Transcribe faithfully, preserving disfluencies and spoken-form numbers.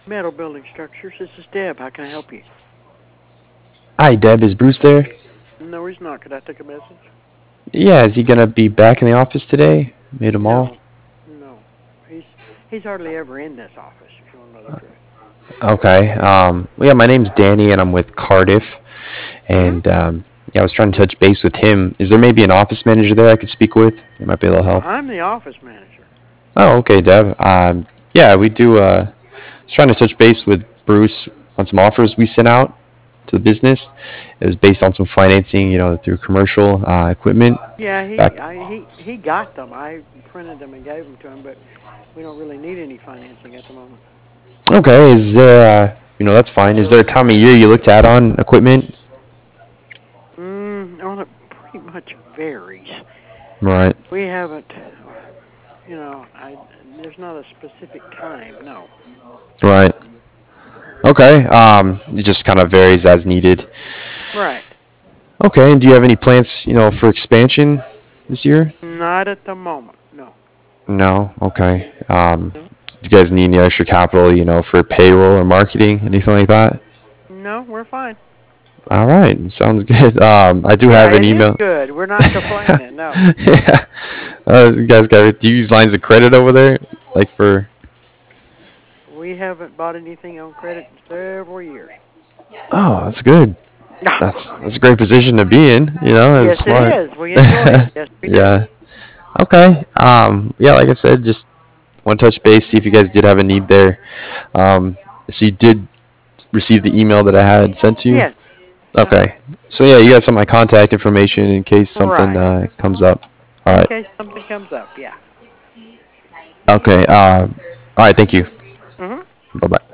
Metal Building Structures. This is Deb. How can I help you? Hi, Deb. Is Bruce there? No, he's not. Could I take a message? Yeah, is he gonna be back in the office today? Made them all. No, no. He's he's hardly ever in this office. If you want to know the truth. Okay. Um. well, Yeah, my name's Danny, and I'm with Cardiff. Mhm. And um, yeah, I was trying to touch base with him. Is there maybe an office manager there I could speak with? It might be able to Well, help. I'm the office manager. Oh, okay, Deb. Um. Yeah, we do. Uh, I was trying to touch base with Bruce on some offers we sent out to the business. It was based on some financing, you know, through commercial uh, equipment. Yeah, he Back. I, he he got them. I printed them and gave them to him, but we don't really need any financing at the moment. Okay. Is there? Uh, you know, that's fine. Is there a time of year you look to add on equipment? Mm, well, it pretty much varies. Right. We haven't, you know, I there's not a specific time. No. Right. Okay. Um, it just kind of varies as needed. Right. Okay. And do you have any plans, you know, for expansion this year? Not at the moment. No. No. Okay. Um, No. do you guys need any extra capital, you know, for payroll or marketing, anything like that? No, we're fine. All right. Sounds good. Um, I do Yeah, have an it is email. good. We're not complaining. No. Yeah. Uh, you guys got. Do you use lines of credit over there, like for? We haven't bought anything on credit in several years. Oh, that's good. That's that's a great position to be in. You know, Yes, it's it smart. is. We enjoy it. Yes, we do. Yeah. Okay. Um. Yeah. Like I said, just want to touch base, see if you guys did have a need there. Um. So you did receive the email that I had sent to you. Yes. Uh-huh. Okay. So yeah, you got some of my contact information in case something Right. uh, comes up. All In right. case something comes up, yeah. Okay. Uh, all right. Thank you. Mhm. Bye bye.